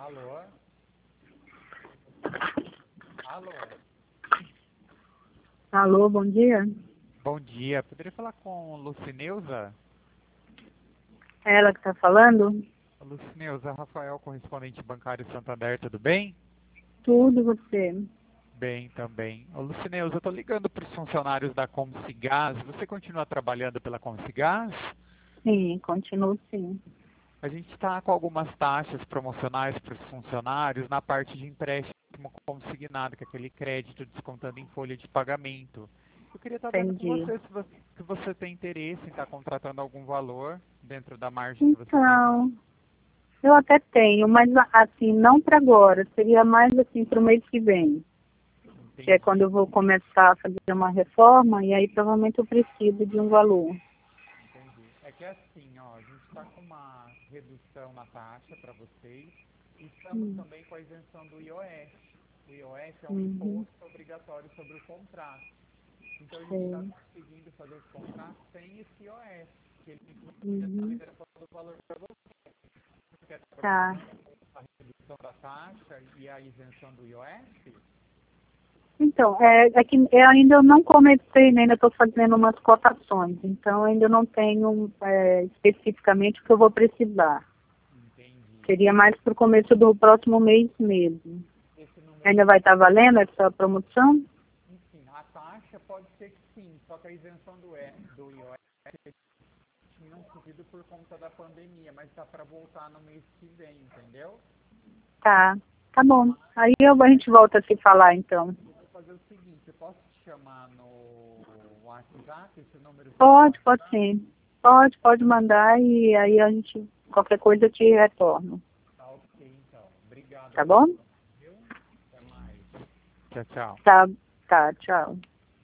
Alô? Alô? Alô, bom dia. Bom dia. Poderia falar com Lucineuza? É ela que está falando? Lucineuza, Rafael, correspondente bancário Santander, tudo bem? Tudo e você. Bem também. Ô, Lucineuza, eu tô ligando para os funcionários da Comsigás. Você continua trabalhando pela Comsigás? Sim, continuo sim. A gente está com algumas taxas promocionais para os funcionários na parte de empréstimo consignado, que é aquele crédito descontando em folha de pagamento. Eu queria estar vendo com Entendi. você se você tem interesse em estar contratando algum valor dentro da margem que você tem. Então, eu até tenho, mas assim, não para agora. Seria mais assim para o mês que vem. Que é quando Entendi, eu vou começar a fazer uma reforma e aí provavelmente eu preciso de um valor. entendi. É que é assim, ó, a gente está com uma redução na taxa para vocês e estamos Hum, também com a isenção do IOF. O IOF é um Uhum, imposto obrigatório sobre o contrato. Então a gente está sei. conseguindo fazer os contratos sem esse IOF, que ele já está Uhum, liberando todo o valor para você. Você quer a tá. promoção com a redução da taxa e a isenção do IOF? Então, é que eu ainda não comecei, né, ainda estou fazendo umas cotações, então ainda não tenho especificamente o que eu vou precisar. Entendi. Seria mais para o começo do próximo mês mesmo. Esse número Ainda que vai estar valendo essa promoção? enfim, a taxa pode ser que sim, só que a isenção do IOF tinham subido por conta da pandemia, mas está para voltar no mês que vem, entendeu? Tá, tá bom. Aí a gente volta a se falar então. Eu vou fazer o seguinte, eu posso te chamar no WhatsApp, esse número seu do Pode WhatsApp? sim. Pode mandar e aí a gente, qualquer coisa eu te retorno. Tá ok, então. Obrigado Tá pela bom? atenção, viu? Até mais. Tchau, tchau. Tá, tá, tchau.